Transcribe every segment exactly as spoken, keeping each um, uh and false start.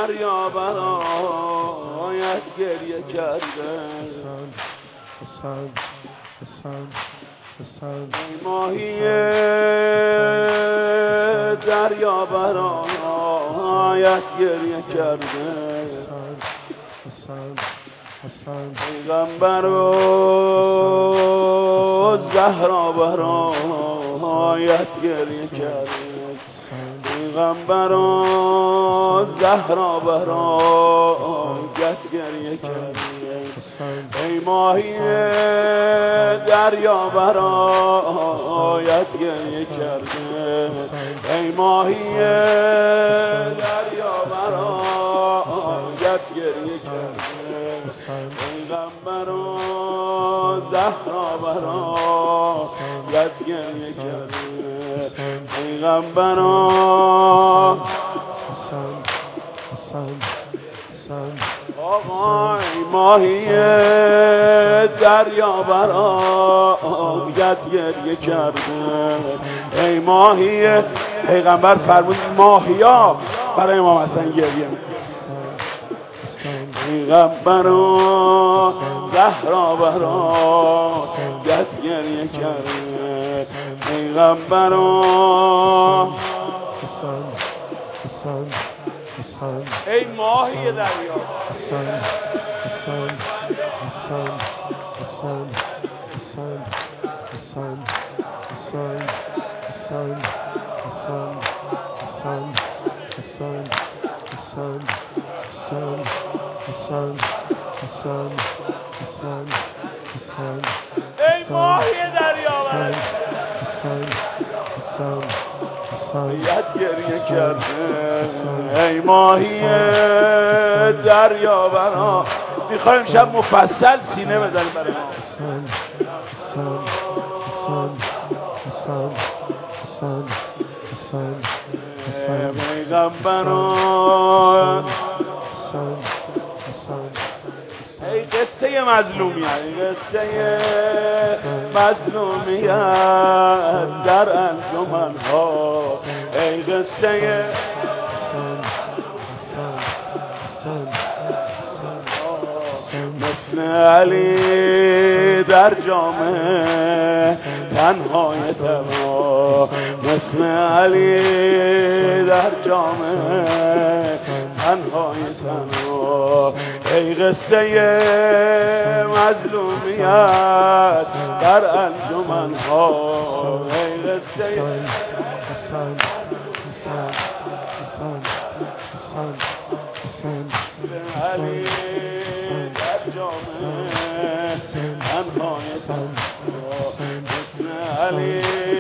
دریا برایت گریه کرده ای ماهی دریا برایت گریه کرده پیغمبر و زهرا برایت گریه کرده پیغمبر و زهرا برایت گریه کرده ای ماهی دریا برایت گریه کرده ای ماهی دریا برایت گریه کرده پیغمبر و زهرا برایت گریه کرده پیغمبر و آقای ماهی دریا برایت گریه کرده ای ماهی پیغمبر فرمود ماهیا برای امام حسن گریه پیغمبر و زهرا برایت گریه کرده پیغمبر و ای ماهی دریا ای ماهی دریا برایت گریه کرده ای ماهی دریا برا میخوایم شب مفصل سینه بزنیم برای ما پیغمبر ای قصه مظلومیت ای قصه مظلومیت در انجمن ها ای قصه مثل علی در جامه تنهای تنها مثل علی در جامه تنهای تنها ای قصه مظلومیت در انجمن ها ای قصه علی در جامعه تنهای تنها مثل علی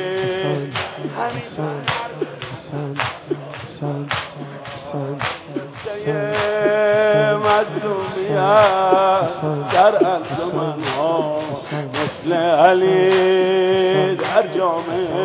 قصه مظلومیت در انجمن ها مثل علی در جامعه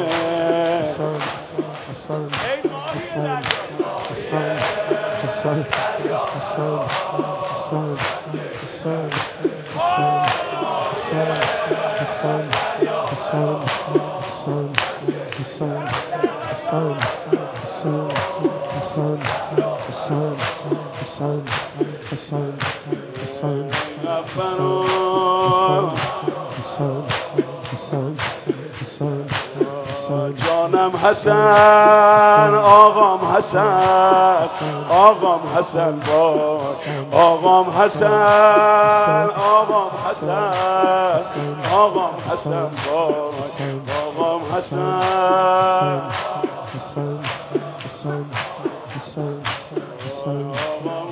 جانم حسن آقام حسن آقام حسن باش آقام حسن آقام حسن آقام حسن باش آقام حسن آقام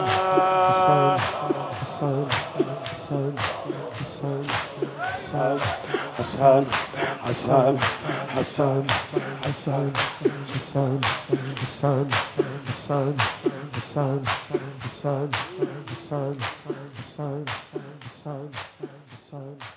حسن حسن حسن حسن حسن حسن حسن حسن حسن حسن حسن حسن حسن حسن